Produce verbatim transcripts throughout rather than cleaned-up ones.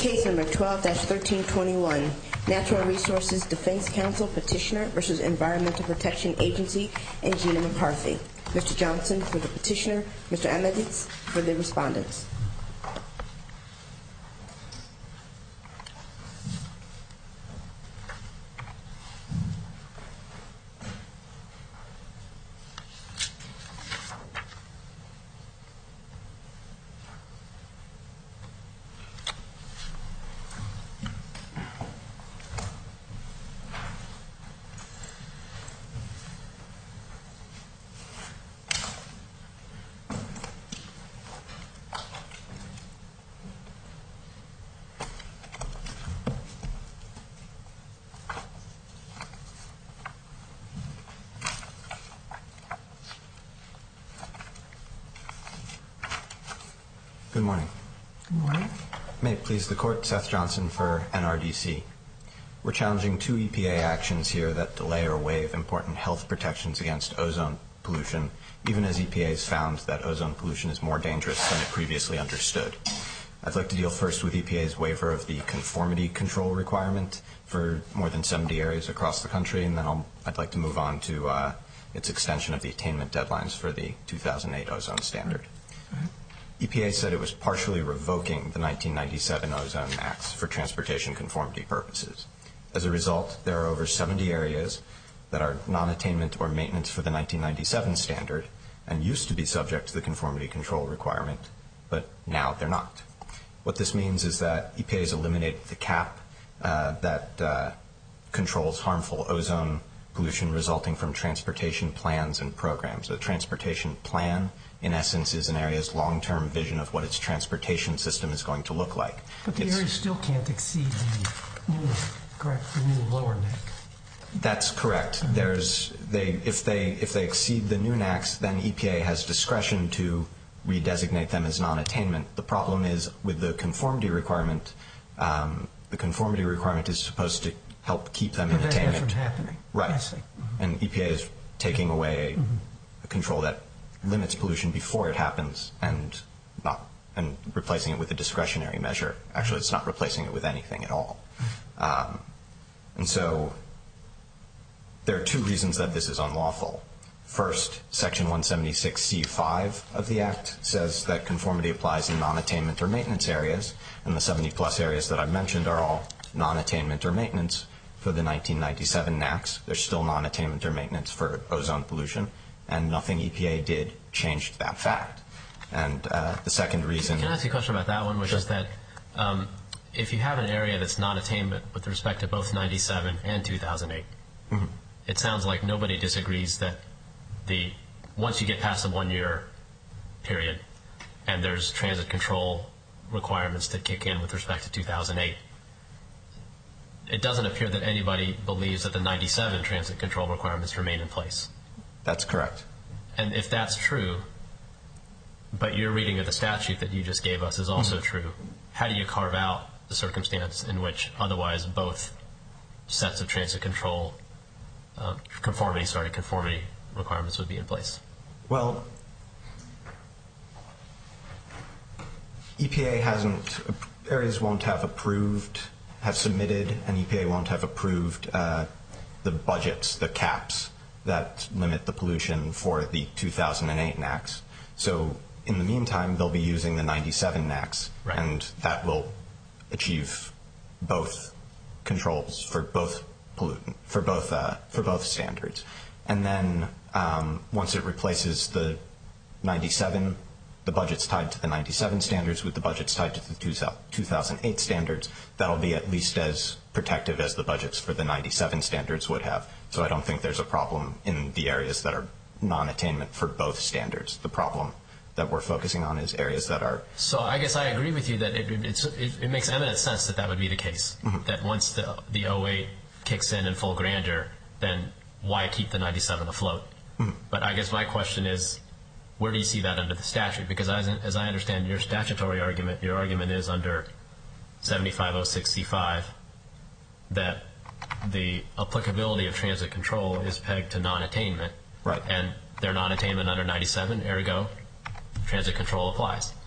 Case number twelve dash thirteen twenty-one, Natural Resources Defense Council Petitioner versus Environmental Protection Agency and Gina McCarthy. Mister Johnson for the petitioner, Mister Ameditz for the respondents. Good morning. Good morning. May it please the Court, Seth Johnson for N R D C. We're challenging two E P A actions here that delay or waive important health protections against ozone pollution, even as E P A has found that ozone pollution is more dangerous than it previously understood. I'd like to deal first with E P A's waiver of the conformity control requirement for more than seventy areas across the country, and then I'll, I'd like to move on to uh, its extension of the attainment deadlines for the two thousand eight ozone standard. Right. E P A said it was partially revoking the nineteen ninety-seven ozone acts for transportation conformity purposes. As a result, there are over seventy areas that are non-attainment or maintenance for the nineteen ninety-seven standard and used to be subject to the conformity control requirement, but now they're not. What this means is that E P A has eliminated the cap uh, that uh, controls harmful ozone pollution resulting from transportation plans and programs. A transportation plan, in essence, is an area's long-term vision of what its transportation system is going to look like. But the it's, area still can't exceed the new, correct, the new lower neck. That's correct. Mm-hmm. There's they if they if they exceed the new N A Cs, then E P A has discretion to redesignate them as non-attainment. The problem is with the conformity requirement. Um, the conformity requirement is supposed to help keep them in Prevent attainment. that from happening. Right. I see. Mm-hmm. And E P A is taking away mm-hmm. a control that limits pollution before it happens and not and replacing it with a discretionary measure. Actually, it's not replacing it with anything at all. Um, and so there are two reasons that this is unlawful. First, Section one seventy-six C five of the Act says that conformity applies in non-attainment or maintenance areas, and the seventy plus areas that I've mentioned are all non-attainment or maintenance for the nineteen ninety-seven N A Cs. There's still non-attainment or maintenance for ozone pollution, and nothing E P A did changed that fact. And uh, the second reason... Can I ask you a question about that one, which Sure. is that um, if you have an area that's non-attainment with respect to both ninety-seven and two thousand eight, mm-hmm. it sounds like nobody disagrees that the once you get past the one-year period and there's transit control requirements that kick in with respect to two thousand eight, it doesn't appear that anybody believes that the ninety-seven transit control requirements remain in place. That's correct. And if that's true, but your reading of the statute that you just gave us is also mm-hmm. true, how do you carve out the circumstance in which otherwise both sets of transit control uh, conformity, sorry, conformity requirements would be in place? Well, E P A hasn't, areas won't have approved, have submitted, and E P A won't have approved uh, the budgets, the caps that limit the pollution for the two thousand eight N A Cs. So in the meantime, they'll be using the ninety-seven N A Cs, right. and that will achieve both controls for both pollutant, for both uh, for both standards. And then um, once it replaces the ninety-seven, the budget's tied to the ninety-seven standards with the budgets tied to the two thousand eight standards, that'll be at least as protective as the budgets for the ninety-seven standards would have. So I don't think there's a problem in the areas that are non-attainment for both standards. The problem that we're focusing on is areas that are... So I guess I agree with you that it, it's, it, it makes eminent sense that that would be the case, mm-hmm. that once the, the oh eight kicks in in full grandeur, then why keep the ninety-seven afloat? Mm-hmm. But I guess my question is, where do you see that under the statute? Because as, as I understand your statutory argument, your argument is under seventy-five oh six C five that the applicability of transit control is pegged to non-attainment. Right. And they're non-attainment under ninety-seven, ergo, transit control applies.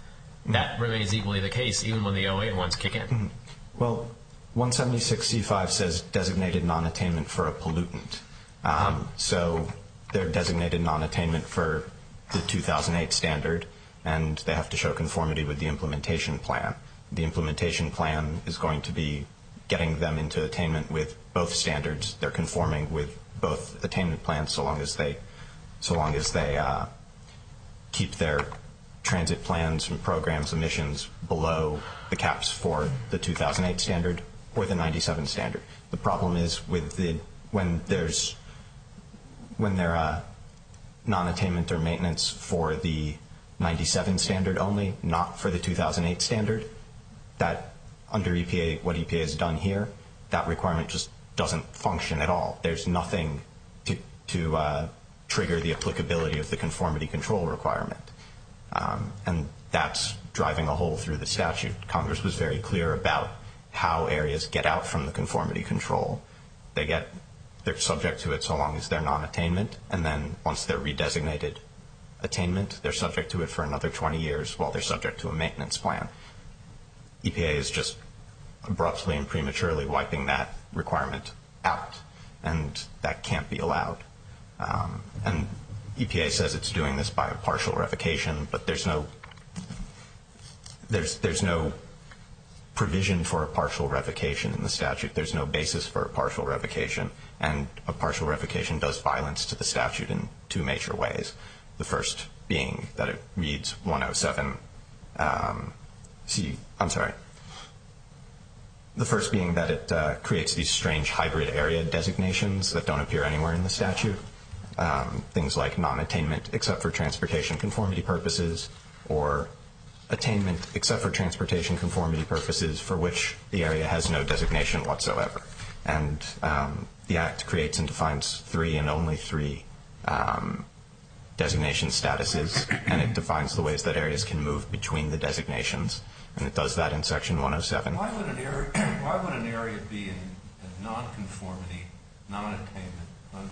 that remains equally the case even when the oh eight ones kick in. Mm-hmm. Well, one seventy-six C five says designated non-attainment for a pollutant. Um, um, so they're designated non-attainment for the two thousand eight standard, and they have to show conformity with the implementation plan. The implementation plan is going to be getting them into attainment with both standards. They're conforming with both attainment plans so long as they, so long as they uh, keep their transit plans and programs emissions below the caps for the two thousand eight standard or the ninety-seven standard. The problem is with the when there's when they're uh, non-attainment or maintenance for the ninety-seven standard only, not for the two thousand eight standard, that under E P A, what E P A has done here, that requirement just doesn't function at all. There's nothing to, to uh, trigger the applicability of the conformity control requirement. Um, and that's driving a hole through the statute. Congress was very clear about how areas get out from the conformity control. They get, they're subject to it so long as they're non-attainment, and then once they're redesignated attainment, they're subject to it for another twenty years while they're subject to a maintenance plan. E P A is just abruptly and prematurely wiping that requirement out, and that can't be allowed. Um, and E P A says it's doing this by a partial revocation, but there's no there's there's no provision for a partial revocation in the statute. There's no basis for a partial revocation, and a partial revocation does violence to the statute in two major ways. The first being that it reads one oh seven. Um, see, I'm sorry. The first being that it uh, creates these strange hybrid area designations that don't appear anywhere in the statute. Um, things like non-attainment except for transportation conformity purposes, or attainment except for transportation conformity purposes for which the area has no designation whatsoever. And um, the Act creates and defines three and only three um, designation statuses, and it defines the ways that areas can move between the designations, and it does that in Section one oh seven. Why would an area, why would an area be in, in non-conformity, non-attainment under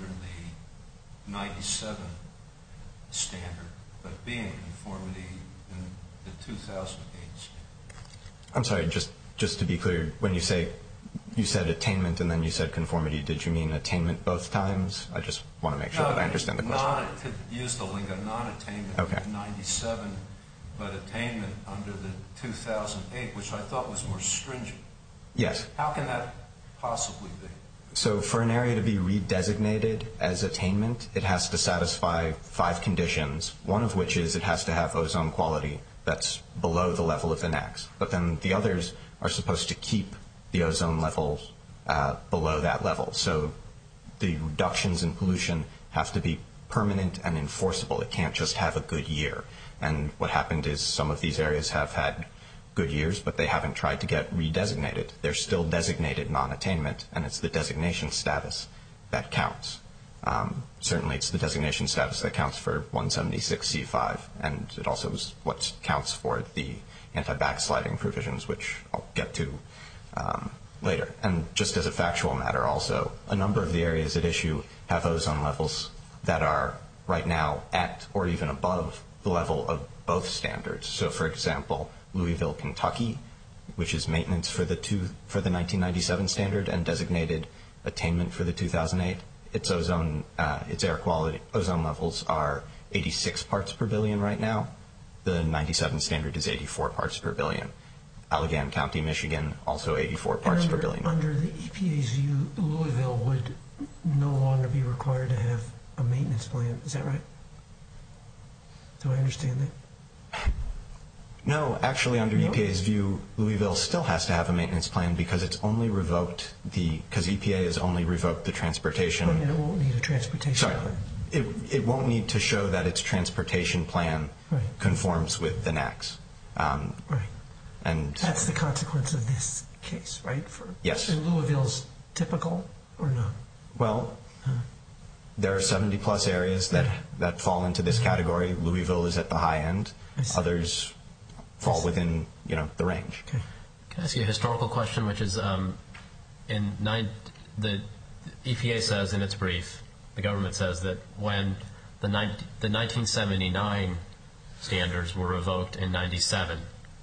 the ninety-seven standard, but be in conformity in the two thousand eight standard? I'm sorry, just just to be clear, when you say you said attainment and then you said conformity, did you mean attainment both times? I just want to make sure no, that I understand the question. Non, to use the lingo, non-attainment okay. in ninety-seven, but attainment under the two thousand eight, which I thought was more stringent. Yes. How can that possibly be? So for an area to be redesignated as attainment, it has to satisfy five conditions, one of which is it has to have ozone quality that's below the level of the N A C. But then the others are supposed to keep the ozone levels uh, below that level. So the reductions in pollution have to be permanent and enforceable. It can't just have a good year. And what happened is some of these areas have had good years, but they haven't tried to get redesignated. They're still designated non-attainment, and it's the designation status that counts. Um, certainly it's the designation status that counts for one seventy-six C five, and it also is what counts for the anti-backsliding provisions, which I'll get to um, later. And just as a factual matter also, a number of the areas at issue have ozone levels that are right now at or even above the level of both standards. So for example, Louisville, Kentucky, which is maintenance for the two for the nineteen ninety-seven standard and designated attainment for the two thousand eight, its ozone, uh, its air quality, ozone levels are eighty-six parts per billion right now. The ninety-seven standard is eighty-four parts per billion. Allegheny County, Michigan, also eighty-four parts under, per billion. Under the E P A's view, Louisville would no longer be required to have a maintenance plan. Is that right? Do I understand that? No, actually, under no? E P A's view, Louisville still has to have a maintenance plan because it's only revoked the because E P A has only revoked the transportation. And it won't need a transportation Sorry, plan. It it won't need to show that its transportation plan right. conforms with the N A C. Um, right. And that's the consequence of this case, right? For, yes. And Louisville's typical or not? Well, huh. there are seventy plus areas that, that fall into this category. Louisville is at the high end. Others fall within, you know, the range. Okay. Can I ask you a historical question, which is um, in nine, the E P A says in its brief, the government says that when the, the nineteen seventy-nine standards were revoked in ninety-seven,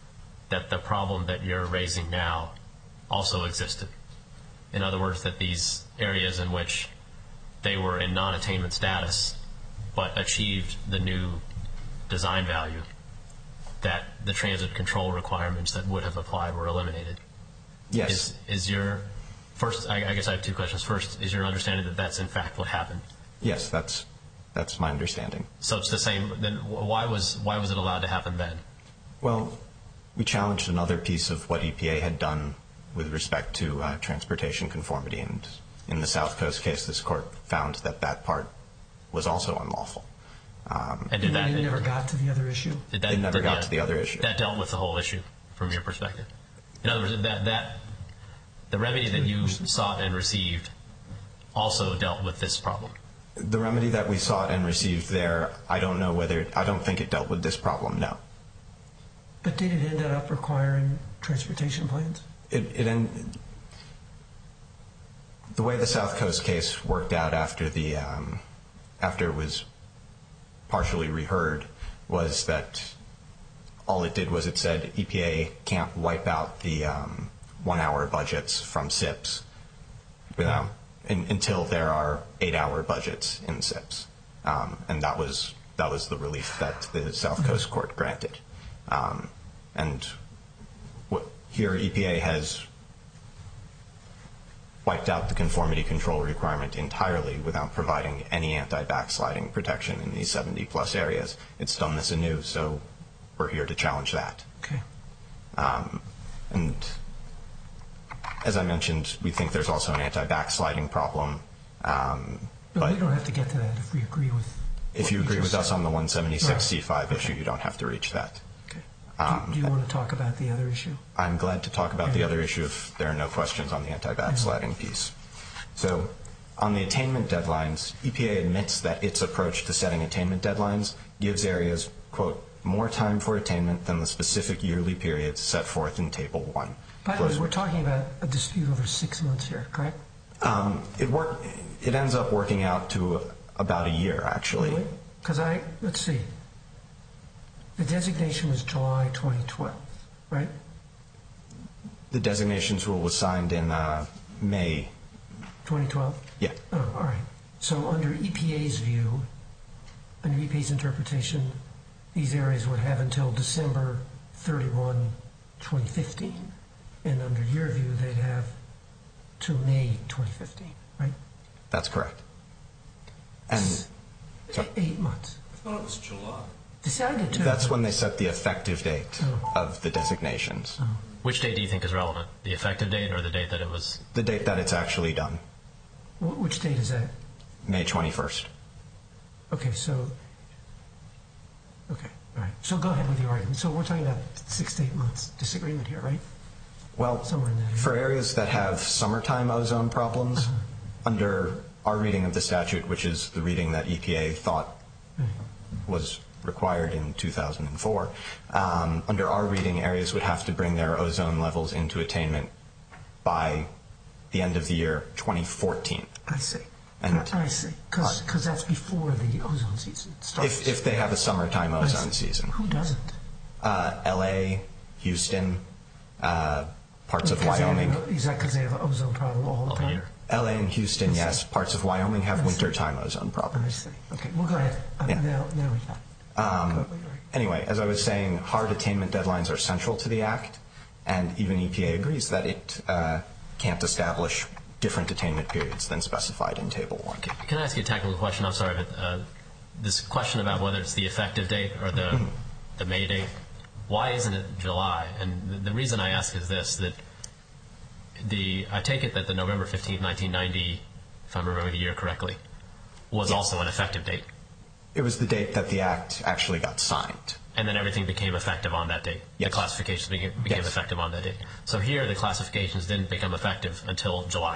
that the problem that you're raising now also existed. In other words, that these areas in which they were in non-attainment status but achieved the new design value, that the transit control requirements that would have applied were eliminated. Yes. Is, is your first? I, I guess I have two questions. First, is your understanding that that's in fact what happened? Yes, that's that's my understanding. So it's the same. Then why was why was it allowed to happen then? Well, we challenged another piece of what E P A had done with respect to uh, transportation conformity, and in the South Coast case, this court found that that part was also unlawful. Um, and did that? It never got to the other issue. Did that, it never did got that, to the other issue. That dealt with the whole issue from your perspective. In other words, that that the remedy that you sought and received also dealt with this problem. The remedy that we sought and received there, I don't know whether, I don't think it dealt with this problem, no. But did it end up requiring transportation plans? It, it end, the way the South Coast case worked out after the um, after it was partially reheard was that all it did was it said E P A can't wipe out the um, one-hour budgets from S I Ps without, in, until there are eight-hour budgets in S I Ps, um, and that was that was the relief that the South Coast court granted. Um, and what, here E P A has wiped out the conformity control requirement entirely without providing any anti-backsliding protection in these seventy plus areas. It's done this anew, so we're here to challenge that. Okay. Um, and as I mentioned, we think there's also an anti-backsliding problem. Um, but, but we don't have to get to that if we agree with. If you agree with us on the one seventy-six C five right. issue, Okay. you don't have to reach that. Okay. Um, do, do you want to talk about the other issue? I'm glad to talk about yeah. the other issue if there are no questions on the anti-backsliding yeah. piece. So on the attainment deadlines, E P A admits that its approach to setting attainment deadlines gives areas, quote, more time for attainment than the specific yearly periods set forth in Table one. By the way, we're talking about a dispute over six months here, correct? Um, it work, It ends up working out to about a year, actually. Because I, let's see, the designation was July twenty twelve, right? The designations rule was signed in uh, May. twenty twelve? Yeah. Oh, all right. So under E P A's view, under E P A's interpretation, these areas would have until December thirty-first, twenty fifteen. And under your view, they'd have to May twenty fifteen, right? That's correct. And so, eight months. I thought it was July. Decided to. That's when they set the effective date oh. of the designations. Oh. Which date do you think is relevant? The effective date or the date that it was? The date that it's actually done. W- which date is that? May twenty-first. Okay, so. Okay, all right. So go ahead with the argument. So we're talking about six to eight months disagreement here, right? Well, somewhere in that area. For areas that have summertime ozone problems, uh-huh. under our reading of the statute, which is the reading that E P A thought right. was required in two thousand four, um, under our reading, areas would have to bring their ozone levels into attainment by the end of the year twenty fourteen. I see. And I, I see. Because uh, that's before the ozone season starts. If, if they have a summertime ozone season. Who doesn't? Uh, L A, Houston, uh, parts of because Wyoming. Have, is that because they have an ozone problem all the all time? Year. L A and Houston, yes. Parts of Wyoming have wintertime ozone problems. I see. Okay, well, go ahead. Uh, yeah. Now, now we got it. Um, totally right. Anyway, as I was saying, hard attainment deadlines are central to the Act, and even E P A agrees that it uh, can't establish different attainment periods than specified in Table one. Can I ask you a technical question? I'm sorry, but uh, this question about whether it's the effective date or the mm-hmm. the May date, why isn't it July? And the, the reason I ask is this, that the I take it that the November fifteenth, nineteen ninety, if I'm remembering the year correctly, was yes. also an effective date. It was the date that the Act actually got signed. And then everything became effective on that date. Yes. The classifications became, became yes. effective on that date. So here the classifications didn't become effective until July.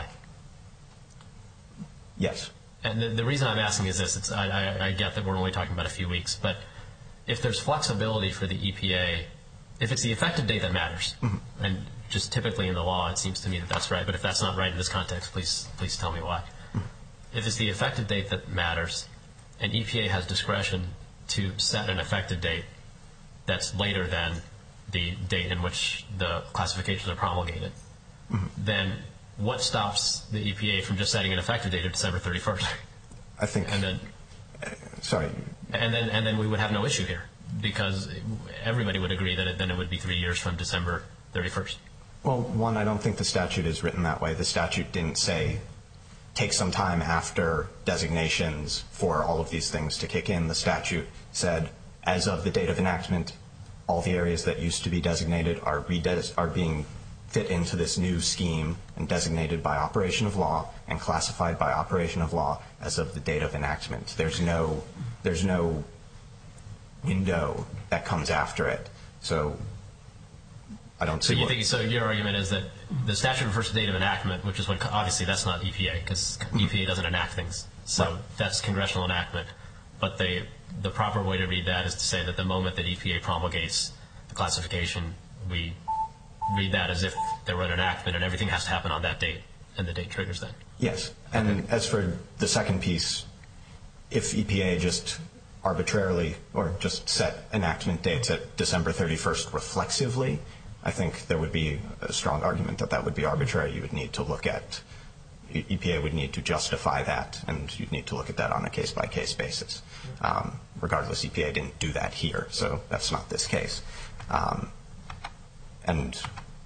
Yes. And the, the reason I'm asking is this. It's, I, I, I get that we're only talking about a few weeks, but if there's flexibility for the E P A, if it's the effective date that matters, mm-hmm. and just typically in the law it seems to me that that's right, but if that's not right in this context, please please tell me why. Mm-hmm. If it's the effective date that matters, and E P A has discretion to set an effective date that's later than the date in which the classifications are promulgated, mm-hmm. then what stops the E P A from just setting an effective date of December thirty-first? I think. And then, uh, sorry. And then, and then we would have no issue here because everybody would agree that it, then it would be three years from December thirty-first. Well, one, I don't think the statute is written that way. The statute didn't say take some time after designations for all of these things to kick in. The statute said, as of the date of enactment, all the areas that used to be designated are redes- are being fit into this new scheme and designated by operation of law and classified by operation of law as of the date of enactment. There's no there's no window that comes after it. So I don't see. So you what, think so? Your argument is that the statute refers to date of enactment, which is what obviously that's not E P A because E P A doesn't enact things. So right. That's congressional enactment. But they, the proper way to read that is to say that the moment that E P A promulgates the classification, we read that as if there were an enactment and everything has to happen on that date, and the date triggers that. Yes. And okay. As for the second piece, if E P A just arbitrarily or just set enactment dates at December thirty-first reflexively, I think there would be a strong argument that that would be arbitrary. You would need to look at, E P A would need to justify that, and you'd need to look at that on a case-by-case basis. Um, regardless, E P A didn't do that here, so that's not this case. Um, and,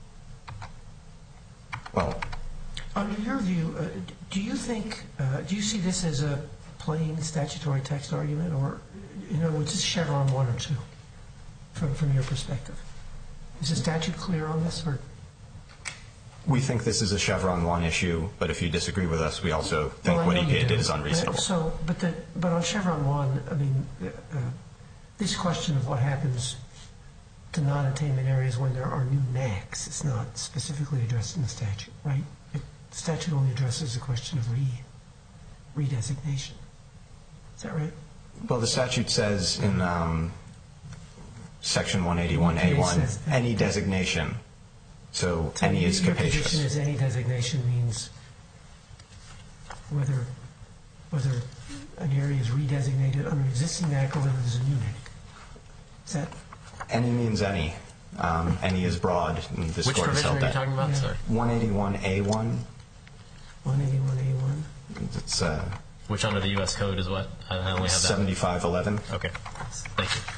well... Under your view, uh, do you think, uh, do you see this as a plain statutory text argument, or, in other words, is Chevron one or two, from, from your perspective? Is the statute clear on this, or... We think this is a Chevron one issue, but if you disagree with us, we also think well, what E P A did is unreasonable. So, but the, but on Chevron one, I mean, uh, this question of what happens to non-attainment areas when there are new N A C s is not specifically addressed in the statute, right? It, the statute only addresses the question of re, redesignation. Is that right? Well, the statute says in um, Section one eighty-one A one, any designation. So, so any is capacious. Your position is any designation means whether whether an area is redesignated under existing N A C or whether there's a new N A C. Is that? Any means any. Um, any is broad. And this Which court has provision held are you that. talking about? Yeah. Sorry. one eighty-one A one. one eighty-one A one. It's uh, which under the U S Code is what? I only have that. seventy-five eleven. Okay. Thank you.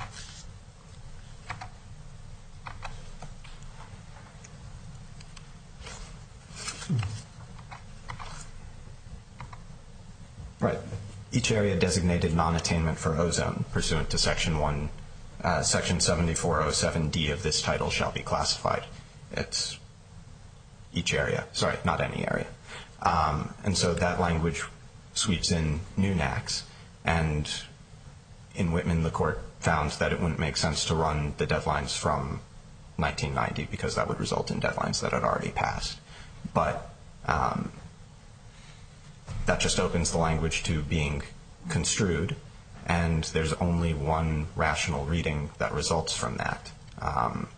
Right. Each area designated non-attainment for ozone pursuant to Section one, uh, Section seventy-four oh seven D of this title shall be classified. It's each area. Sorry, not any area. Um, and so that language sweeps in new N A Cs. And in Whitman, the court found that it wouldn't make sense to run the deadlines from nineteen ninety because that would result in deadlines that had already passed. But um, that just opens the language to being construed, and there's only one rational reading that results from that. Um,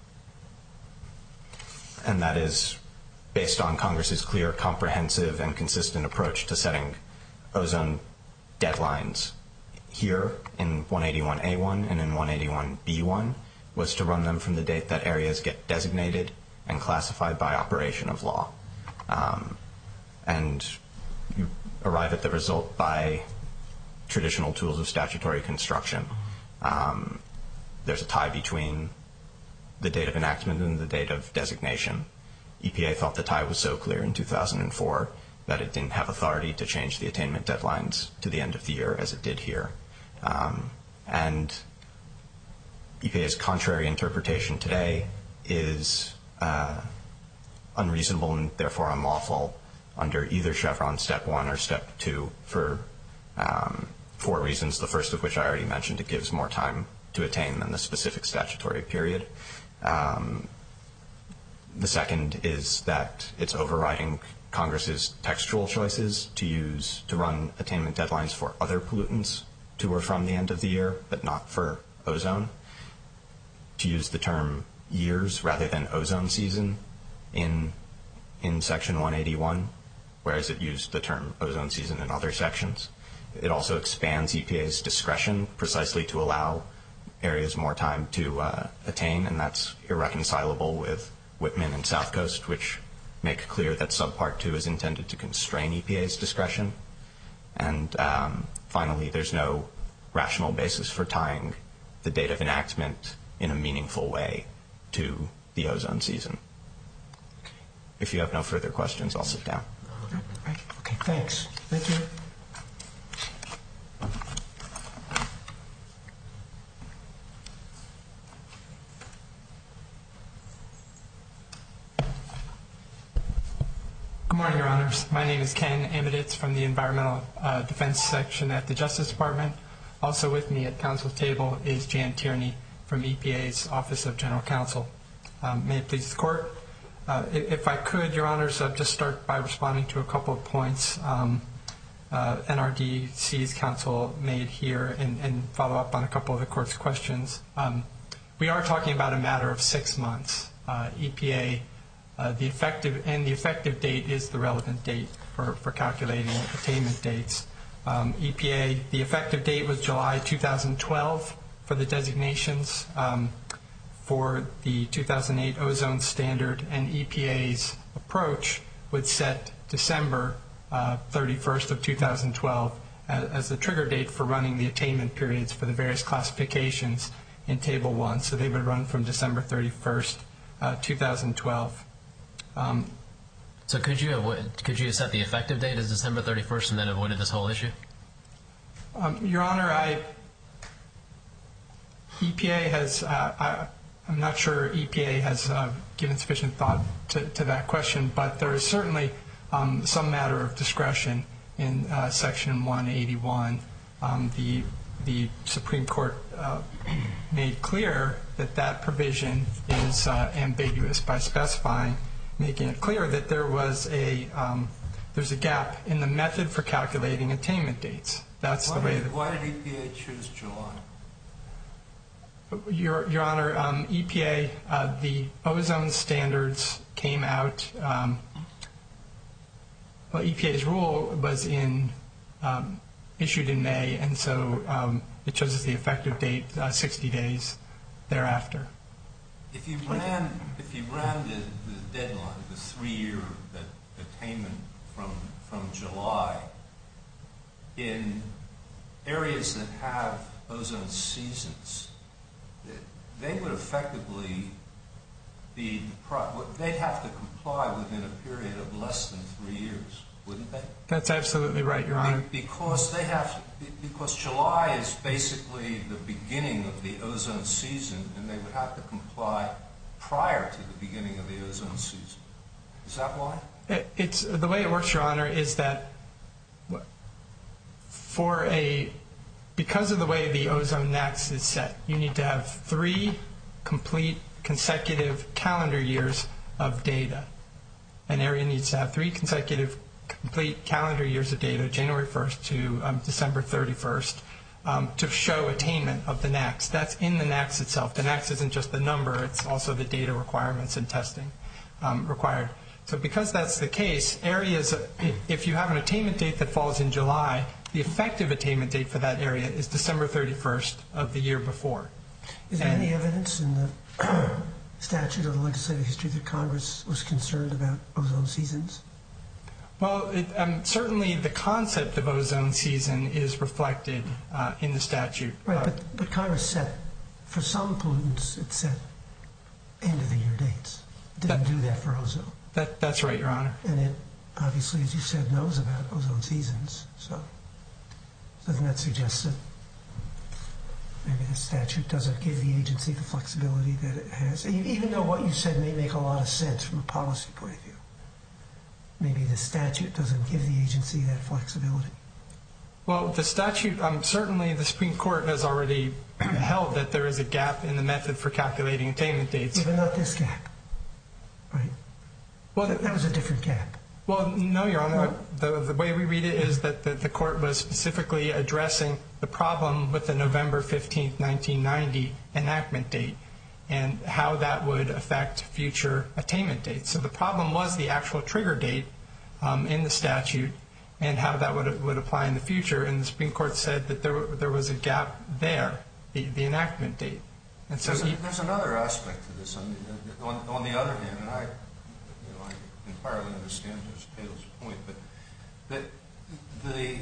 and that is based on Congress's clear, comprehensive, and consistent approach to setting ozone deadlines here in one eighty-one A one and in one eighty-one B one was to run them from the date that areas get designated and classified by operation of law. Um, and you arrive at the result by traditional tools of statutory construction. Um, there's a tie between the date of enactment and the date of designation. E P A thought the tie was so clear in two thousand four that it didn't have authority to change the attainment deadlines to the end of the year as it did here. Um, and E P A's contrary interpretation today is uh, unreasonable and therefore unlawful under either Chevron Step one or Step two for um, four reasons, the first of which I already mentioned. It gives more time to attain than the specific statutory period. Um, the second is that it's overriding Congress's textual choices to use to run attainment deadlines for other pollutants to or from the end of the year, but not for ozone. To use the term years rather than ozone season in in Section one eighty-one, whereas it used the term ozone season in other sections. It also expands E P A's discretion precisely to allow areas more time to uh, attain, and that's irreconcilable with Whitman and South Coast, which make clear that Subpart two is intended to constrain E P A's discretion. And um, finally, there's no rational basis for tying the date of enactment in a meaningful way to the ozone season. If you have no further questions, I'll sit down. Okay, thanks. Thank you. Good morning, Your Honors. My name is Ken Amiditz from the Environmental uh, Defense Section at the Justice Department. Also with me at counsel's table is Jan Tierney from E P A's Office of General Counsel. Um, may it please the Court. Uh, if I could, Your Honors, I'll just start by responding to a couple of points um, uh, N R D C's counsel made here and, and follow up on a couple of the Court's questions. Um, we are talking about a matter of six months. Uh, E P A, uh, the effective, and the effective date is the relevant date for, for calculating attainment dates. Um, E P A, the effective date was July two thousand twelve for the designations. Um, for the two thousand eight ozone standard, and E P A's approach would set December uh, thirty-first of two thousand twelve as, as the trigger date for running the attainment periods for the various classifications in Table one. So they would run from December thirty-first, uh, two thousand twelve. Um, so could you have, could you have set the effective date as December thirty-first and then avoided this whole issue? Um, Your Honor, I E P A has. Uh, I, I'm not sure E P A has uh, given sufficient thought to, to that question, but there is certainly um, some matter of discretion in uh, Section one eighty-one. Um, the, the Supreme Court uh, made clear that that provision is uh, ambiguous by specifying, making it clear that there was a um, there's a gap in the method for calculating attainment dates. That's why the way. Did, that, why did E P A choose July? Your, Your Honor, um, E P A, uh, the ozone standards came out. Um, well, E P A's rule was in um, issued in May, and so um, it chooses the effective date uh, sixty days thereafter. If you ran, if you ran the, the deadline, the three-year attainment from from July, in areas that have ozone seasons, they would effectively be, they'd have to comply within a period of less than three years, wouldn't they? That's absolutely right, Your Honor. Because they have, because July is basically the beginning of the ozone season, and they would have to comply prior to the beginning of the ozone season. Is that why? It's the way it works, Your Honor, is that for a because of the way the ozone NAAQS is set, you need to have three complete consecutive calendar years of data. An area needs to have three consecutive complete calendar years of data, January first to um, December thirty-first, um, to show attainment of the NAAQS. That's in the NAAQS itself. The NAAQS isn't just the number, it's also the data requirements and testing um, required. So because that's the case, areas, if you have an attainment date that falls in July, the effective attainment date for that area is December thirty-first of the year before. Is there and any evidence in the statute or the legislative history that Congress was concerned about ozone seasons? Well, it, um, certainly the concept of ozone season is reflected uh, in the statute. Right, uh, but, but Congress set, for some pollutants, it set end-of-the-year dates. It didn't that, do that for ozone. That, that's right, Your Honor. And it, obviously, as you said, knows about ozone seasons. So doesn't that suggest that maybe the statute doesn't give the agency the flexibility that it has? Even though what you said may make a lot of sense from a policy point of view. Maybe the statute doesn't give the agency that flexibility. Well, the statute, um, certainly the Supreme Court has already held that there is a gap in the method for calculating attainment dates. Yeah, but not this gap, right? Well, that, that was a different gap. Well, no, Your Honor. The, the way we read it is that the, the court was specifically addressing the problem with the November fifteenth, nineteen ninety enactment date and how that would affect future attainment dates. So the problem was the actual trigger date um, in the statute and how that would would apply in the future. And the Supreme Court said that there there was a gap there the, the enactment date. And so there's, e- a, there's another aspect to this. I mean, on, on the other hand, and I, you know, I entirely understand Judge Taylor's point, but that the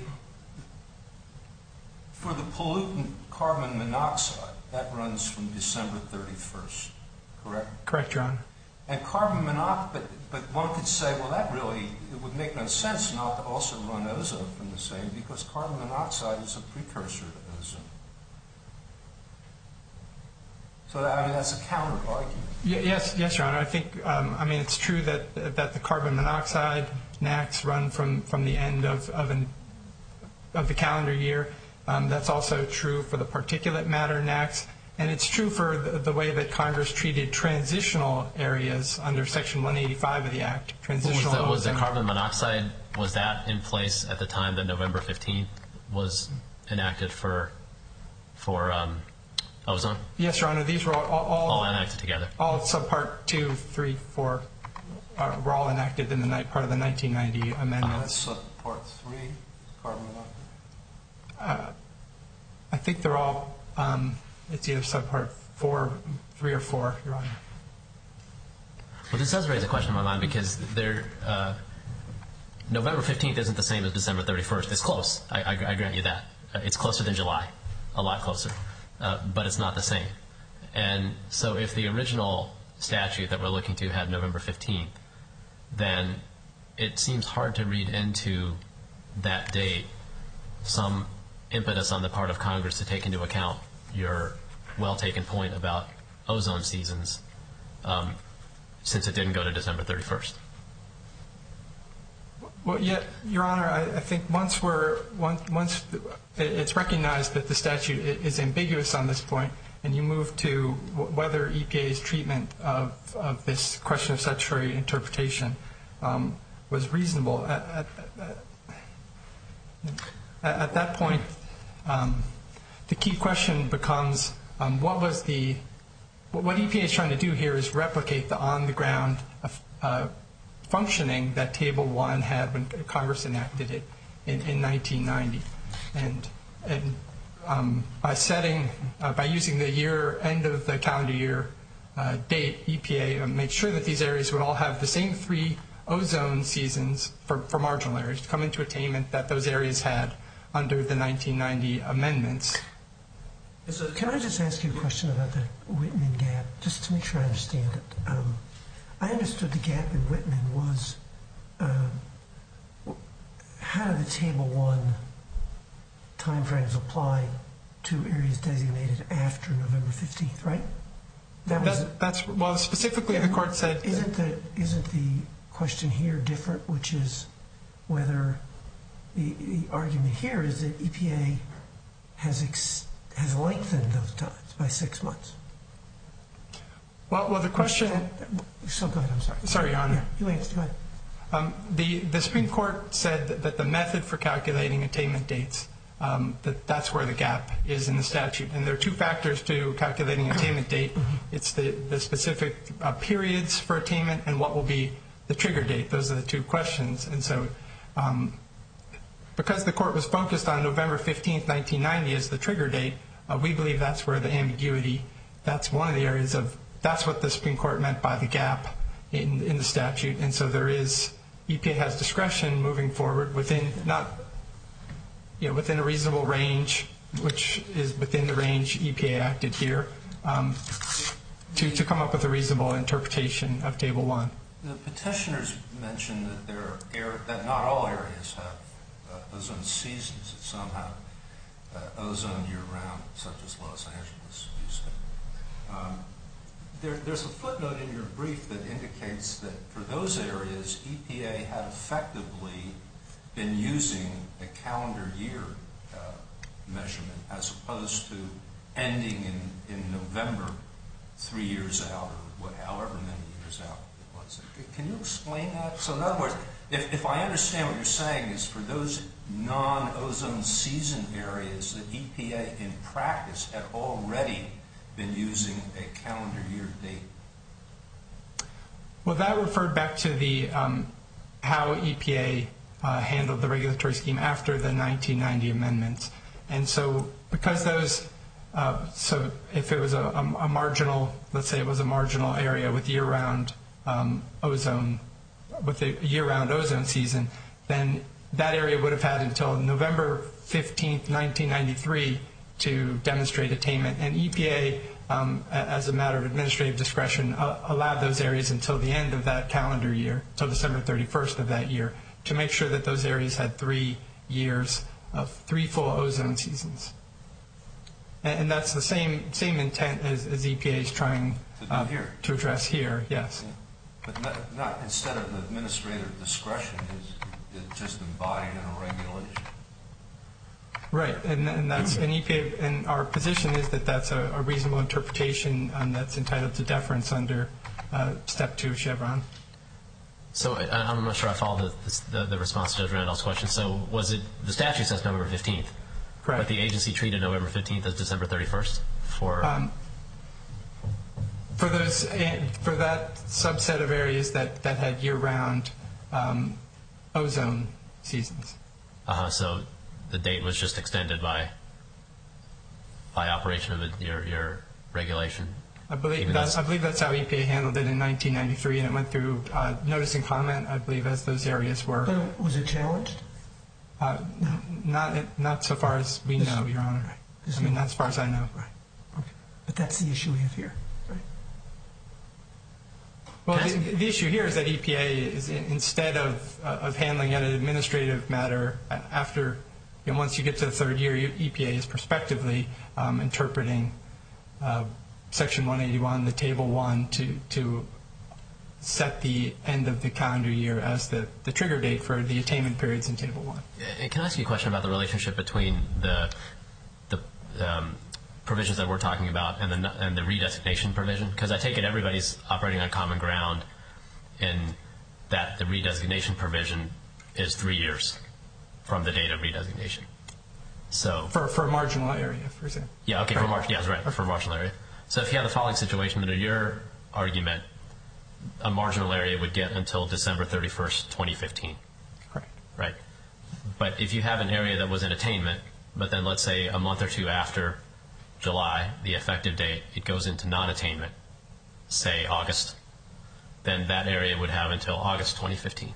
for the pollutant carbon monoxide, that runs from December thirty-first, correct? Correct, Your Honor. And carbon monoxide, but, but one could say, well, that really, it would make no sense not to also run ozone from the same, because carbon monoxide is a precursor to ozone. So, that, I mean, that's a counter argument. Y- yes, yes, Your Honor. I think, um, I mean, it's true that that the carbon monoxide N A Cs run from, from the end of, of, an, of the calendar year. Um, that's also true for the particulate matter N A Cs. And it's true for the, the way that Congress treated transitional areas under Section one eighty-five of the Act. Transitional was, the, was the ozone. carbon monoxide, was that in place at the time that November fifteenth was enacted for for um, ozone? Yes, Your Honor. These were all, all, All enacted together. all subpart two, three, four uh, were all enacted in the night part of the nineteen ninety amendments. That's uh, part three, carbon monoxide. Uh, I think they're all. Um, It's either subpart four, three, or four, Your Honor. Well, this does raise a question in my mind because there, uh, November fifteenth isn't the same as December thirty-first. It's close. I, I, I grant you that. Uh, it's closer than July, a lot closer, uh, but it's not the same. And so if the original statute that we're looking to had November fifteenth, then it seems hard to read into that date some impetus on the part of Congress to take into account your well-taken point about ozone seasons, um, since it didn't go to December thirty-first. Well, yeah, Your Honor, I, I think once we're once, once it's recognized that the statute is ambiguous on this point, and you move to whether E P A's treatment of, of this question of statutory interpretation um, was reasonable. At, at, at, at that point, um, the key question becomes um, what was the what E P A is trying to do here is replicate the on-the-ground uh, functioning that Table One had when Congress enacted it in, in nineteen ninety, and and um, by setting uh, by using the year end of the calendar year uh, date, E P A uh, made sure that these areas would all have the same three ozone seasons for, for marginal areas to come into attainment that those areas had under the nineteen ninety amendments. So can I just ask you a question about the Whitman gap, just to make sure I understand it? Um, I understood the gap in Whitman was uh, how do the Table One timeframes apply to areas designated after November fifteenth, right? That was That, that's well, specifically the court said. Isn't the isn't the question here different, which is whether the, the argument here is that E P A has ex, has lengthened those times by six months. Well, well, the question. So go ahead. I'm sorry. Sorry, Your Honor. Yeah, you answered. Go ahead. Um, the the Supreme Court said that, that the method for calculating attainment dates, um, that that's where the gap is in the statute, and there are two factors to calculating attainment date. It's the the specific uh, periods for attainment and what will be the trigger date. Those are the two questions, and so. Um, Because the court was focused on November fifteenth, nineteen ninety as the trigger date, uh, we believe that's where the ambiguity, that's one of the areas of, that's what the Supreme Court meant by the gap in, in the statute. And so there is, E P A has discretion moving forward within, not, you know, within a reasonable range, which is within the range E P A acted here, um, to, to come up with a reasonable interpretation of Table One. The petitioners mentioned that there are air, that not all areas have uh, ozone seasons, that some have uh, ozone year-round, such as Los Angeles, Houston. Um, there, there's a footnote in your brief that indicates that for those areas, E P A had effectively been using a calendar year uh, measurement as opposed to ending in, in November, three years out, or what, however many years out it was. Can you explain that? So in other words, if, if I understand what you're saying is for those non-ozone season areas that E P A in practice had already been using a calendar year date. Well, that referred back to the um, how E P A uh, handled the regulatory scheme after the nineteen ninety amendments. And so because those Uh, so if it was a, a, a marginal, let's say it was a marginal area with year-round um, ozone, with a year-round ozone season, then that area would have had until November fifteenth, nineteen ninety-three to demonstrate attainment. And E P A, um, as a matter of administrative discretion, uh, allowed those areas until the end of that calendar year, until December thirty-first of that year, to make sure that those areas had three years of three full ozone seasons. And, and that's the same same intent as, as E P A is trying to, do uh, here. to address here, yes. Yeah. But not, not instead of administrative discretion, is it's just embodied in a regulation. Right, and, and that's an E P A, and our position is that that's a, a reasonable interpretation um, that's entitled to deference under uh, Step Two of Chevron. So I, I'm not sure I followed the, the, the response to Judge Randolph's question. So was it the statute says November fifteenth, Correct. but the agency treated November fifteenth as December thirty-first for? Um, for those, for that subset of areas that, that had year-round um, ozone seasons. Uh-huh, so the date was just extended by by operation of it, your your regulation. I believe Even that's, though- I believe that's how E P A handled it in nineteen ninety-three, and it went through uh, notice and comment, I believe, as those areas were. But was it challenged? Uh, not not so far as we This- know, Your Honor. this I mean, no- not as far as I know. Right. Okay. But that's the issue we have here. Right. Well, Can I the, the issue here is that E P A is in, instead of uh, of handling an administrative matter uh, after, you know, once you get to the third year, E P A is prospectively um, interpreting uh, Section one eighty-one, the Table One, to to set the end of the calendar year as the, the trigger date for the attainment periods in Table One. Uh, Can I ask you a question about the relationship between the the um, provisions that we're talking about and the and the redesignation provision? Because I take it everybody's operating on common ground in that the redesignation provision is three years from the date of redesignation. So For for a marginal area, for example. yeah, okay, Right. for marginal, yeah, right, for a marginal area. So if you have the following situation, under your argument, a marginal area would get until December thirty-first, twenty fifteen. Correct. Right. But if you have an area that was in attainment, but then let's say a month or two after July, the effective date, it goes into non-attainment, say August, then that area would have until August twenty fifteen.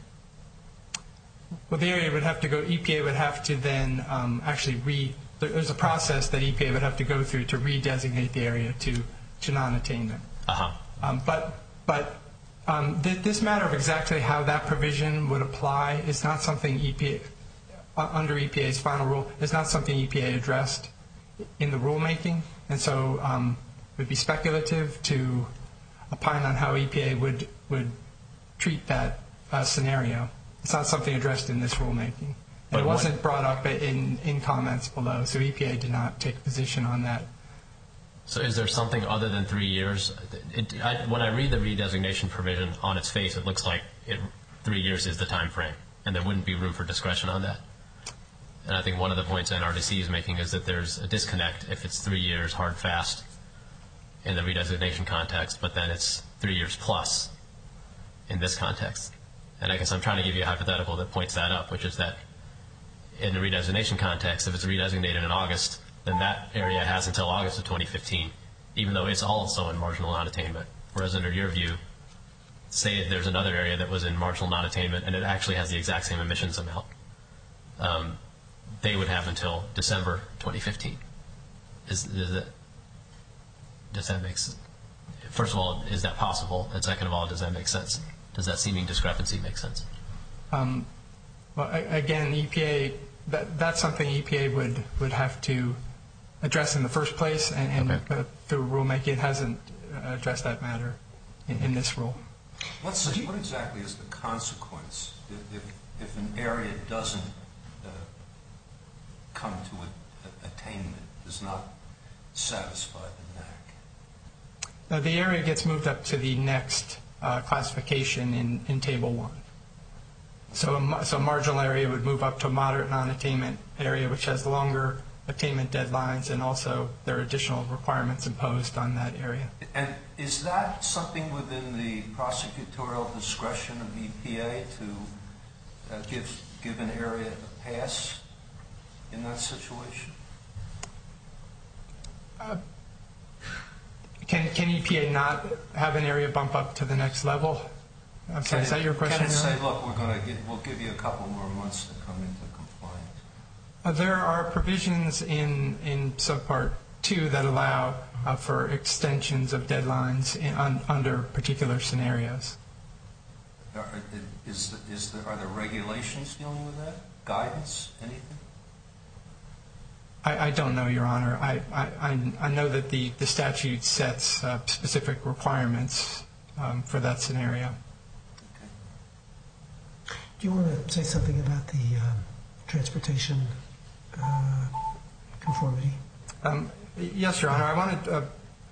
Well, the area would have to go, E P A would have to then um, actually re, there- there's a process that E P A would have to go through to redesignate the area to, to non-attainment. Uh-huh. Um, but but um, th- this matter of exactly how that provision would apply is not something E P A, uh, under E P A's final rule, is not something E P A addressed in the rulemaking. And so um, it would be speculative to opine on how E P A would, would treat that uh, scenario. It's not something addressed in this rulemaking. And But it what- wasn't brought up in, in comments below, so E P A did not take a position on that. So is there something other than three years? It, I, when I read the redesignation provision on its face, it looks like it, three years is the time frame, and there wouldn't be room for discretion on that. And I think one of the points N R D C is making is that there's a disconnect if it's three years hard fast in the redesignation context, but then it's three years plus in this context. And I guess I'm trying to give you a hypothetical that points that up, which is that in the redesignation context, if it's redesignated in August, then that area has until August of twenty fifteen, even though it's also in marginal non-attainment. Whereas under your view, say there's another area that was in marginal non-attainment and it actually has the exact same emissions amount, um, they would have until December twenty fifteen. Is, is it, does that make sense? First of all, is that possible? And second of all, does that make sense? Does that seeming discrepancy make sense? Um, well, a- again, E P A, that, that's something E P A would, would have to address in the first place, and, and Okay. uh, through rulemaking, it hasn't uh, addressed that matter in, in this rule. What's the, what exactly is the consequence if, if, if an area doesn't uh, come to a, a attainment, does not satisfy the N A C? Now, the area gets moved up to the next uh, classification in, in Table one. So a, ma- so a marginal area would move up to a moderate non-attainment area, which has longer attainment deadlines, and also there are additional requirements imposed on that area. And is that something within the prosecutorial discretion of E P A to uh, give give an area a pass in that situation? Uh, can, can E P A not have an area bump up to the next level? I'm sorry, is that your question? Can it say, look, we're going to get, we'll give you a couple more months to come into compliance? Uh, there are provisions in, in subpart two that allow uh, for extensions of deadlines in, un, under particular scenarios. Are, is, is there, are there regulations dealing with that? Guidance? Anything? I, I don't know, Your Honor. I, I, I know that the, the statute sets uh, specific requirements um, for that scenario. Do you want to say something about the um, transportation uh, conformity? Um, yes, Your Honor. I wanted uh,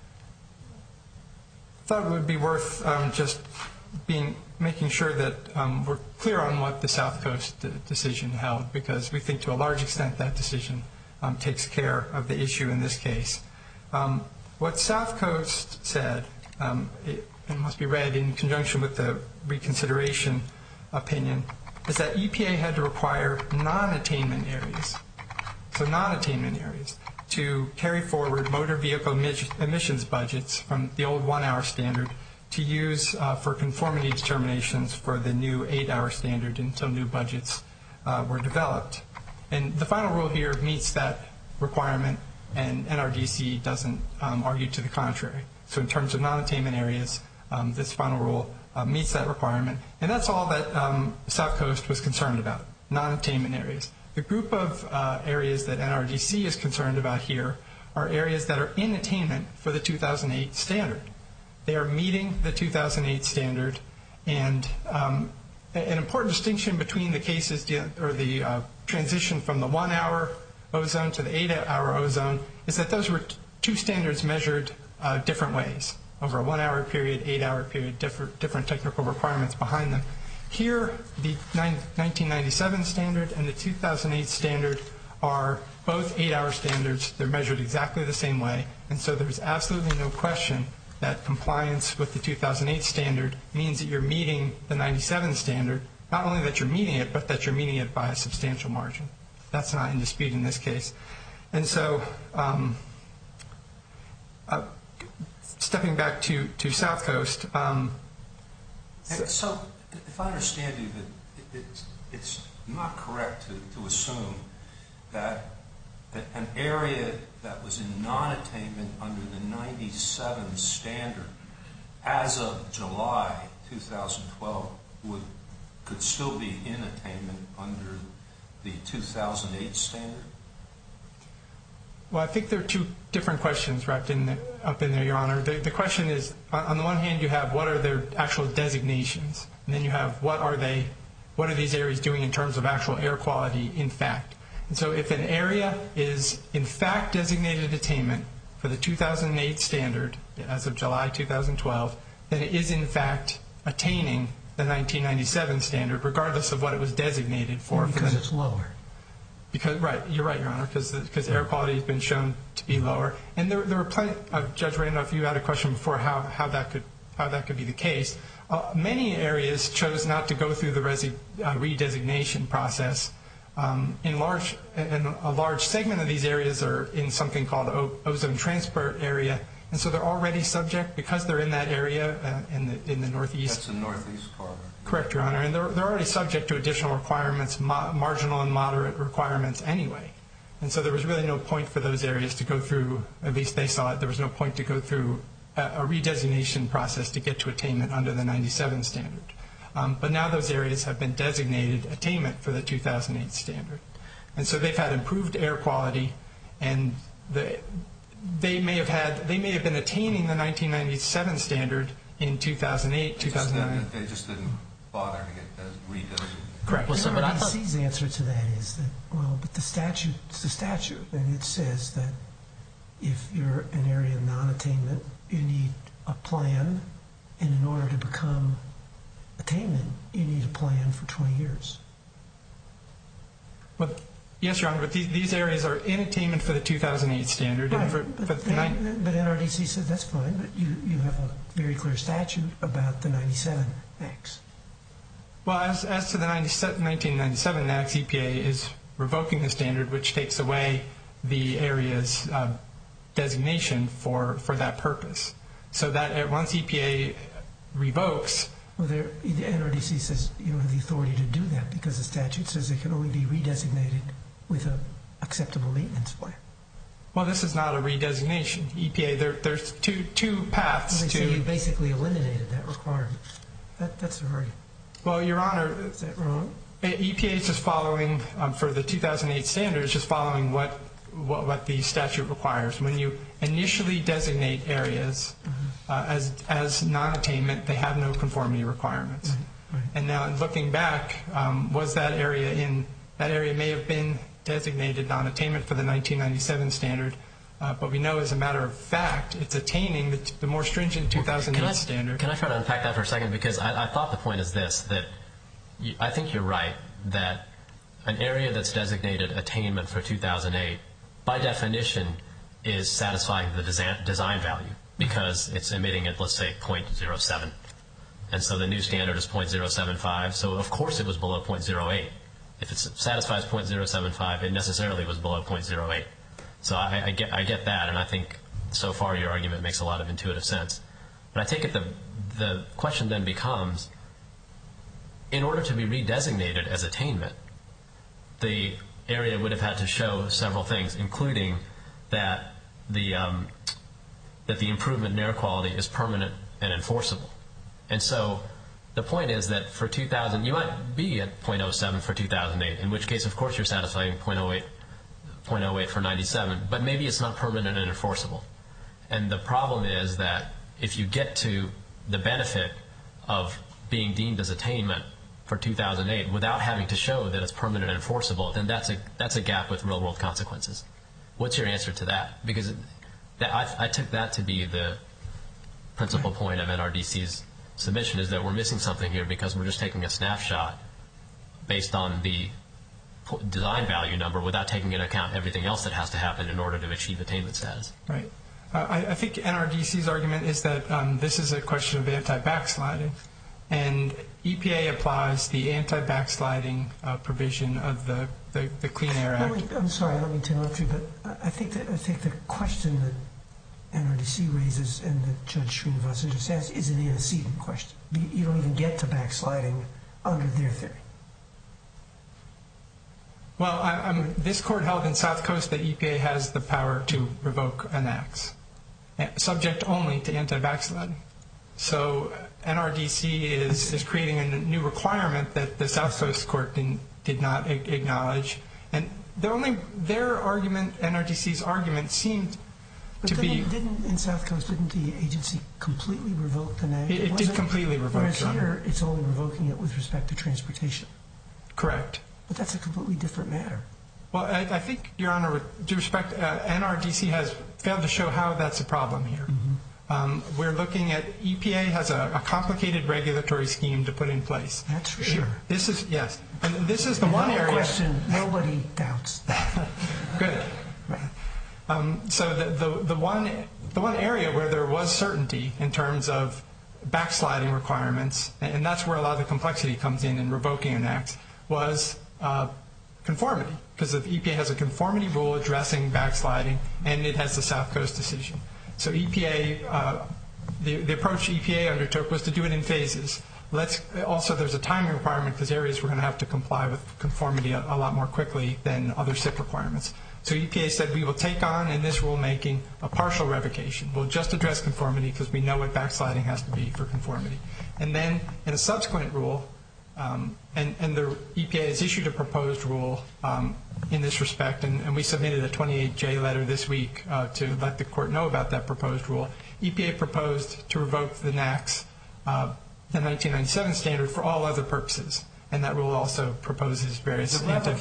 thought it would be worth um, just being making sure that um, we're clear on what the South Coast d- decision held, because we think to a large extent that decision um, takes care of the issue in this case. Um, what South Coast said, um, it, it must be read in conjunction with the reconsideration opinion, is that E P A had to require non-attainment areas, so non-attainment areas, to carry forward motor vehicle emissions budgets from the old one-hour standard to use uh, for conformity determinations for the new eight-hour standard until new budgets uh, were developed. And the final rule here meets that requirement, and N R D C doesn't um, argue to the contrary. So in terms of non-attainment areas, um, this final rule uh, meets that requirement. And that's all that um, South Coast was concerned about, non-attainment areas. The group of uh, areas that N R D C is concerned about here are areas that are in attainment for the two thousand eight standard. They are meeting the two thousand eight standard, and um, an important distinction between the cases de- or the uh, transition from the one-hour ozone to the eight-hour ozone is that those were t- two standards measured uh, different ways over a one-hour period, eight-hour period, different, different technical requirements behind them. Here, the nineteen ninety-seven standard and the two thousand eight standard are both eight-hour standards. They're measured exactly the same way, and so there's absolutely no question that compliance with the two thousand eight standard means that you're meeting the ninety-seven standard, not only that you're meeting it, but that you're meeting it by a substantial margin. That's not in dispute in this case. And so um, uh, stepping back to, to South Coast. Um, so, so if I understand you, that it, it's, it's not correct to, to assume that an area that was in non-attainment under the ninety-seven standard as of July two thousand twelve would could still be in attainment under the two thousand eight standard? Well, I think there are two different questions wrapped in the, up in there, Your Honor. The, the question is, on the one hand, you have what are their actual designations, and then you have what are they, what are these areas doing in terms of actual air quality in fact. And so if an area is in fact designated attainment for the two thousand eight standard as of July two thousand twelve, then it is in fact attaining the nineteen ninety-seven standard, regardless of what it was designated for. Because it's lower. Because right, you're right, Your Honor, because because air quality has been shown to be lower. And there there were plenty. Uh, Judge Randolph, you had a question before how how that could how that could be the case. Uh, many areas chose not to go through the resi- uh, redesignation process. Um, in large, and a large segment of these areas are in something called o- ozone transport area, and so they're already subject because they're in that area uh, in the in the northeast. That's the northeast corridor. Correct, Your Honor, and they're they're already subject to additional requirements, ma- marginal and moderate requirements anyway, and so there was really no point for those areas to go through. At least they saw it. There was no point to go through a, a redesignation process to get to attainment under the ninety-seven standard. Um, but now those areas have been designated attainment for the two thousand eight standard. And so they've had improved air quality, and the, they may have had they may have been attaining the nineteen ninety-seven standard in two thousand eight, two thousand nine. They just didn't bother to get redesignated. Correct. Well, so, but I thought- N R D C's answer to that is that, well, but the statute, it's the statute, and it says that if you're an area of non-attainment, you need a plan, and in order to become attainment, you need a plan for twenty years. Well, yes, Your Honor, but these, these areas are in attainment for the two thousand eight standard. Right, and for, but, for the they, nine, but N R D C said that's fine, but you, you have a very clear statute about the ninety-seven X. well, as, as to the nineteen ninety-seven N A C, E P A is revoking the standard, which takes away the area's uh, designation for, for that purpose. So that once E P A revokes... Well, there, the N R D C says you don't have the authority to do that because the statute says it can only be redesignated with an acceptable maintenance plan. Well, this is not a redesignation. E P A, there, there's two two paths well, they to... say you basically eliminated that requirement. That, that's very... Well, Your Honor... Is that wrong? E P A is just following, um, for the two thousand eight standards, just following what, what, what the statute requires. When you initially designate areas mm-hmm. uh, as, as non-attainment, they have no conformity requirements. Mm-hmm. Right. And now, looking back, um, was that area in... That area may have been designated non-attainment for the nineteen ninety-seven standard, uh, but we know as a matter of fact it's attaining the, the more stringent two thousand eight can I, standard. Can I try to unpack that for a second? Because I, I thought the point is this, that you, I think you're right, that an area that's designated attainment for two thousand eight, by definition, is satisfying the design, design value because it's emitting at, let's say, zero point zero seven. And so the new standard is zero point zero seven five, so of course it was below zero point zero eight. If it satisfies zero point zero seven five, it necessarily was below zero point zero eight. So I, I get I get that, and I think so far your argument makes a lot of intuitive sense. But I take it the the question then becomes, in order to be redesignated as attainment, the area would have had to show several things, including that the um, that the improvement in air quality is permanent and enforceable. And so the point is that for two thousand, you might be at zero point zero seven for two thousand eight, in which case, of course, you're satisfying zero point zero eight, zero point zero eight for ninety-seven, but maybe it's not permanent and enforceable. And the problem is that if you get to the benefit of being deemed as attainment for two thousand eight without having to show that it's permanent and enforceable, then that's a that's a gap with real-world consequences. What's your answer to that? Because that, I, I took that to be the principal point of N R D C's submission, is that we're missing something here because we're just taking a snapshot based on the design value number without taking into account everything else that has to happen in order to achieve attainment status. Right. Uh, I, I think N R D C's argument is that um, this is a question of anti-backsliding, and E P A applies the anti-backsliding uh, provision of the, the, the Clean Air Act. Me, I'm sorry, I don't mean to interrupt you, but I think that I think the question that N R D C raises and that Judge Srinivasan just asked is an antecedent question. You don't even get to backsliding under their theory. Well, I, I'm, this court held in South Coast that E P A has the power to revoke an act, subject only to anti-backsliding. So N R D C is, is creating a new requirement that the South Coast court didn't, did not acknowledge. And the only, their argument, N R D C's argument, seemed But to didn't, be... Didn't, in South Coast, didn't the agency completely revoke the act? It, it did completely revoke it. Whereas here, it's only revoking it with respect to transportation. Correct. But that's a completely different matter. Well, I, I think, Your Honor, with due respect, uh, N R D C has failed to show how that's a problem here. Mm-hmm. um, we're looking at, E P A has a, a complicated regulatory scheme to put in place. That's for sure. This is, yes. And this is the and one no area... question, nobody doubts that. Good. Right. Um, so the, the, the, one, the one area where there was certainty in terms of backsliding requirements, and that's where a lot of the complexity comes in in revoking an act, was uh, conformity, because the E P A has a conformity rule addressing backsliding, and it has the South Coast decision. So E P A, uh, the, the approach E P A undertook was to do it in phases. Let's, also, there's a timing requirement because areas were going to have to comply with conformity a, a lot more quickly than other S I P requirements. So E P A said we will take on in this rulemaking a partial revocation. We'll just address conformity because we know what backsliding has to be for conformity. And then in a subsequent rule, um, and, and the E P A has issued a proposed rule um, in this respect, and, and we submitted a twenty-eight J letter this week uh, to let the court know about that proposed rule. E P A proposed to revoke the N A A Cs, uh, the nineteen ninety-seven standard, for all other purposes. And that rule also proposes various... The revoca-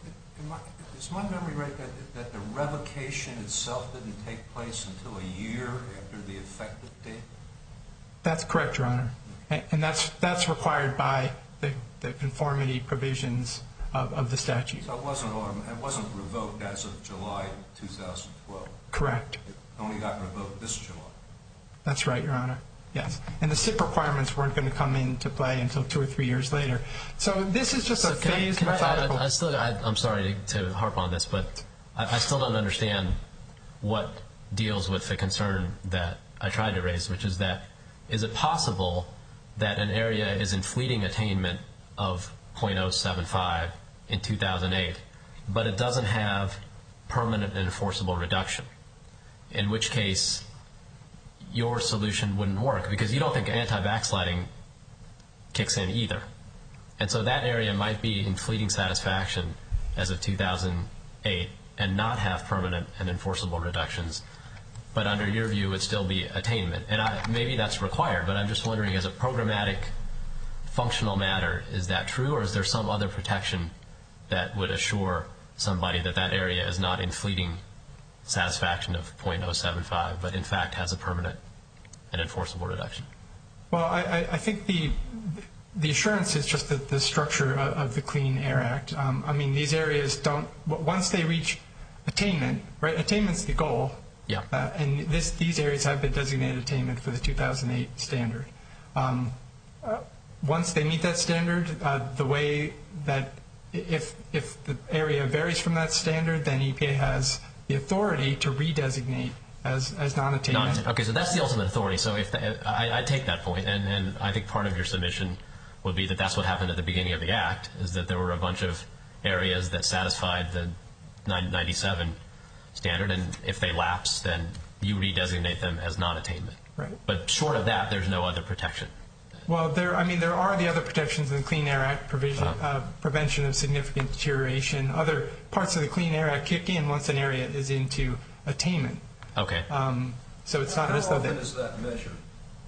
is my memory right that, that the revocation itself didn't take place until a year after the effective date? That's correct, Your Honor. And, and that's that's required by the, the conformity provisions of, of the statute. So it wasn't, it wasn't revoked as of July two thousand twelve? Correct. It only got revoked this July? That's right, Your Honor. Yes. And the S I P requirements weren't going to come into play until two or three years later. So this is just so a phased I, methodical... I, I, I still, I, I'm sorry to, to harp on this, but I, I still don't understand what deals with the concern that I tried to raise, which is that is it possible that an area is in fleeting attainment of zero point zero seven five in two thousand eight, but it doesn't have permanent and enforceable reduction, in which case your solution wouldn't work because you don't think anti-backsliding kicks in either. And so that area might be in fleeting satisfaction as of two thousand eight and not have permanent and enforceable reductions, but under your view would still be attainment. And I, maybe that's required, but I'm just wondering, as a programmatic functional matter, is that true, or is there some other protection that would assure somebody that that area is not in fleeting satisfaction of zero point zero seven five, but in fact has a permanent and enforceable reduction? Well, I, I think the the assurance is just the, the structure of, of the Clean Air Act. Um, I mean, these areas don't, once they reach attainment, right? Attainment's the goal. Yeah. Uh, and this, these areas have been designated attainment for the two thousand eight standard. Um, uh, once they meet that standard, uh, the way that if if the area varies from that standard, then E P A has the authority to redesignate as as non-attainment. Non- okay, so that's the ultimate authority. So if the, I, I take that point, and, and I think part of your submission would be that that's what happened at the beginning of the Act, is that there were a bunch of areas that satisfied the ninety-seven standard, and if they lapse, then you redesignate them as non-attainment. Right. But short of that, there's no other protection. Well, there. I mean, there are the other protections in the Clean Air Act: provision, uh, prevention of significant deterioration. Other parts of the Clean Air Act kick in once an area is into attainment. Okay. Um, so it's not How as though often that. is that measured?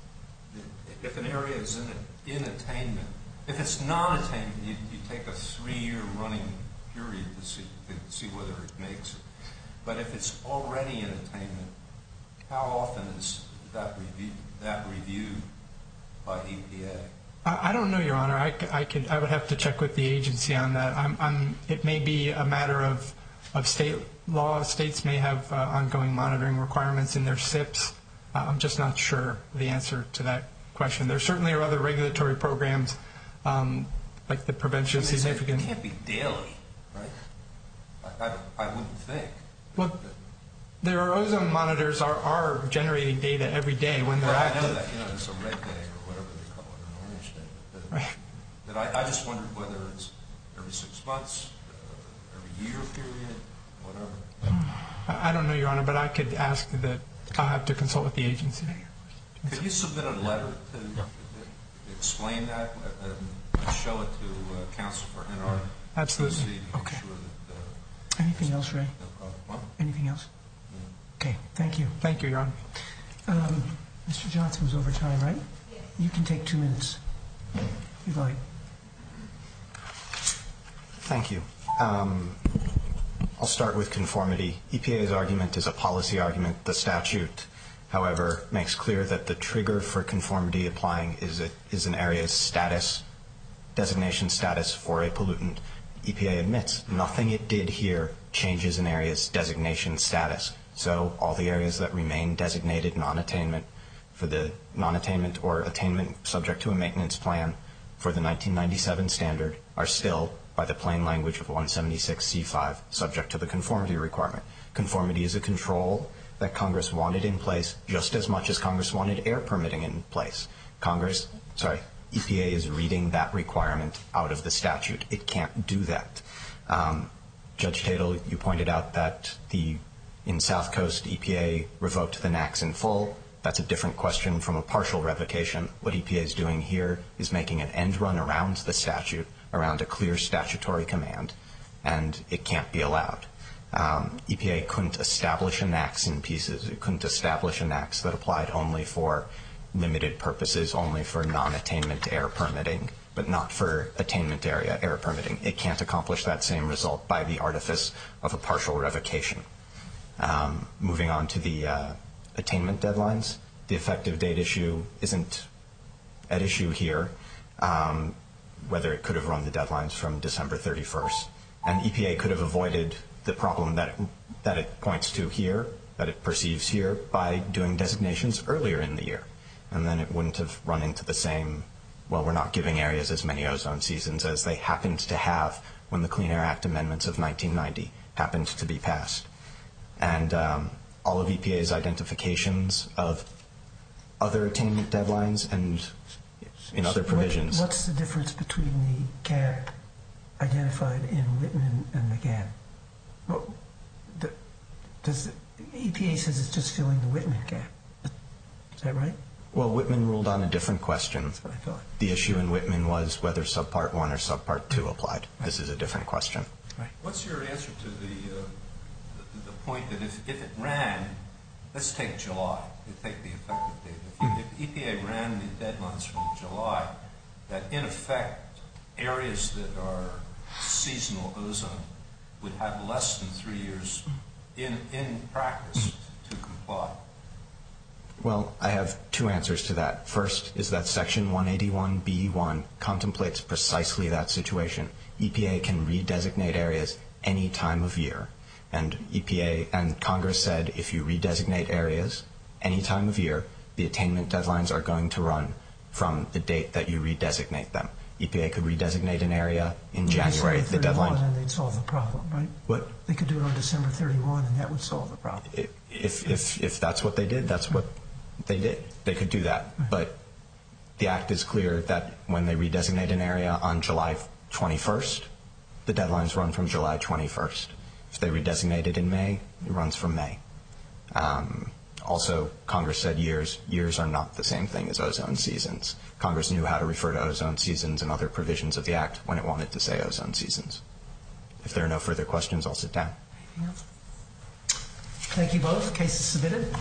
If an area is in, in attainment, if it's non-attainment, you, you take a three-year running period to see to see whether it makes it. But if it's already in attainment, how often is that review, that reviewed by E P A? I, I don't know, Your Honor. I, I could. I would have to check with the agency on that. I'm. I'm it may be a matter of of state law. States may have uh, ongoing monitoring requirements in their S I Ps. Uh, I'm just not sure the answer to that question. There certainly are other regulatory programs, um, like the prevention of I mean, significant. It can't be daily, right? I, I, I wouldn't think. Well, there are ozone monitors are, are generating data every day when they're Well, active. I know that. You know, it's a red day or whatever they call it, an orange day. But, Right. but I, I just wondered whether it's every six months, uh, every year period, whatever. I I don't know, Your Honor, but I could ask that. I'll have to consult with the agency. Could you submit a letter to, to explain that uh, and show it to uh, Counsel for N R? Absolutely. To make Okay. sure that, uh, Anything else, Ray? no problem. Well, Anything else? Okay, thank you. Thank you, Your Honor. Um, Mister Johnson was over time, right? Yes. You can take two minutes, if you'd like. Thank you. Um, I'll start with conformity. E P A's argument is a policy argument. The statute, however, makes clear that the trigger for conformity applying is, a, is an area's status, designation status for a pollutant. E P A admits nothing it did here changes an area's designation status. So all the areas that remain designated non-attainment for the non-attainment or attainment subject to a maintenance plan for the nineteen ninety-seven standard are still, by the plain language of one seventy-six C five, subject to the conformity requirement. Conformity is a control that Congress wanted in place just as much as Congress wanted air permitting in place. Congress, sorry, E P A is reading that requirement out of the statute. It can't do that. Um, Judge Tatel, you pointed out that the in South Coast E P A revoked the N A Cs in full. That's a different question from a partial revocation. What E P A is doing here is making an end run around the statute, around a clear statutory command, and it can't be allowed. Um, E P A couldn't establish a N A C in pieces. It couldn't establish a N A C that applied only for limited purposes, only for non-attainment air permitting, but not for attainment area air permitting. It can't accomplish that same result by the artifice of a partial revocation. Um, moving on to the uh, attainment deadlines, the effective date issue isn't at issue here, um, whether it could have run the deadlines from December thirty-first. And E P A could have avoided the problem that it, that it points to here, that it perceives here, by doing designations earlier in the year. And then it wouldn't have run into the same, well, we're not giving areas as many ozone seasons as they happened to have when the Clean Air Act amendments of nineteen ninety happened to be passed. And um, all of E P A's identifications of other attainment deadlines and in other provisions. What, what's the difference between the gap identified in Whitman and the gap? Well, the, does the, E P A says it's just filling the Whitman gap. Is that right? Well, Whitman ruled on a different question. That's what I thought. The issue in Whitman was whether Subpart one or Subpart two applied. Right. This is a different question. Right. What's your answer to the, uh, the, the point that if, if it ran, let's take July, take the effective date. If, you, if E P A ran the deadlines from July, that in effect areas that are seasonal ozone would have less than three years in, in practice to comply? Well, I have two answers to that. First is that Section one eighty-one B one contemplates precisely that situation. E P A can redesignate areas any time of year. And E P A and Congress said if you redesignate areas any time of year, the attainment deadlines are going to run from the date that you redesignate them. E P A could redesignate an area in January. The deadline. And they'd solve the problem, right? What? They could do it on December thirty-first, and that would solve the problem. If if if that's what they did, that's what they did. They could do that. Right. But the Act is clear that when they redesignate an area on July twenty-first, the deadlines run from July twenty-first. If they redesignate it in May, it runs from May. Um, also, Congress said years. Years are not the same thing as ozone seasons. Congress knew how to refer to ozone seasons and other provisions of the Act when it wanted to say ozone seasons. If there are no further questions, I'll sit down. Thank you both. Case is submitted.